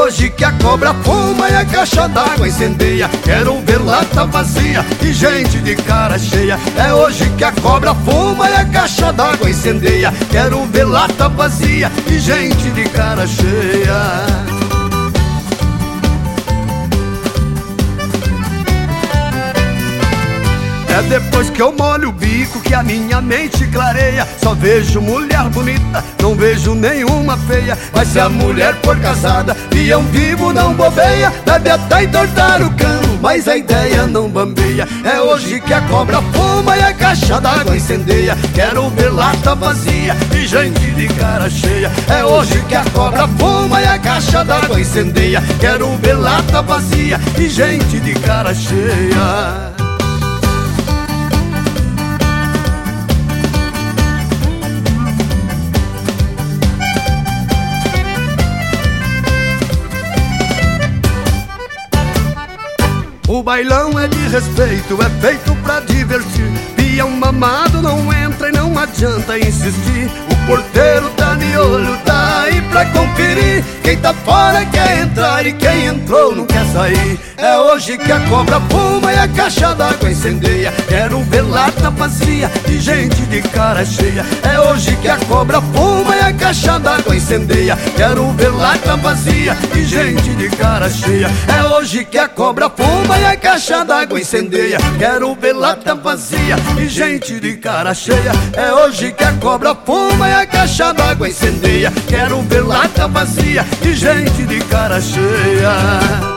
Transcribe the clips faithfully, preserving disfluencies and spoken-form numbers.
hoje que a cobra fuma e a caixa d'água incendeia. Quero ver lata vazia e gente de cara cheia. É hoje que a cobra fuma e a caixa d'água incendeia. Quero ver lata vazia e gente de cara cheia. É depois que eu molho o bico que a minha mente clareia. Só vejo mulher bonita, não vejo nenhuma feia. Mas se a mulher for casada, peão vivo não bobeia. Deve até entortar o cano, mas a ideia não bambeia. É hoje que a cobra fuma e a caixa d'água incendeia. Quero ver lata vazia e gente de cara cheia. É hoje que a cobra fuma e a caixa d'água incendeia. Quero ver lata vazia e gente de cara cheia. O bailão é de respeito, é feito pra divertir. Peão mamado não entra e não adianta insistir. O porteiro tá de olho, tá aí pra conferir. Quem tá fora quer entrar e quem entrou não quer sair. É hoje que a cobra fuma e a caixa d'água incendeia. Quero ver lata vazia e gente de cara cheia. É hoje que a cobra fuma e a caixa d'água incendeia. Quero ver lata vazia e gente de cara cheia. É hoje que a cobra fuma e a caixa d'água incendeia. Quero ver lata vazia e gente de cara cheia. É hoje que a cobra fuma e a caixa d'água incendeia. Quero ver lata vazia e gente de cara cheia.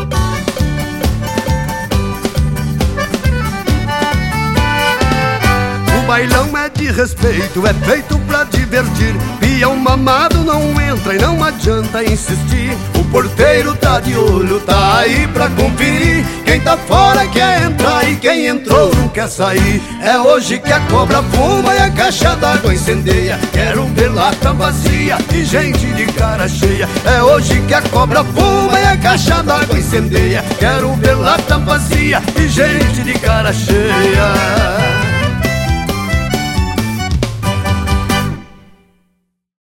O bailão é de respeito, é feito pra divertir. Peão mamado não entra e não adianta insistir. O porteiro tá de olho, tá aí pra conferir. Quem tá fora quer entrar e quem entrou não quer sair. É hoje que a cobra fuma e a caixa d'água incendeia. Quero ver lata vazia e gente de cara cheia. É hoje que a cobra fuma e a caixa d'água incendeia. Quero ver lata vazia e gente de cara cheia.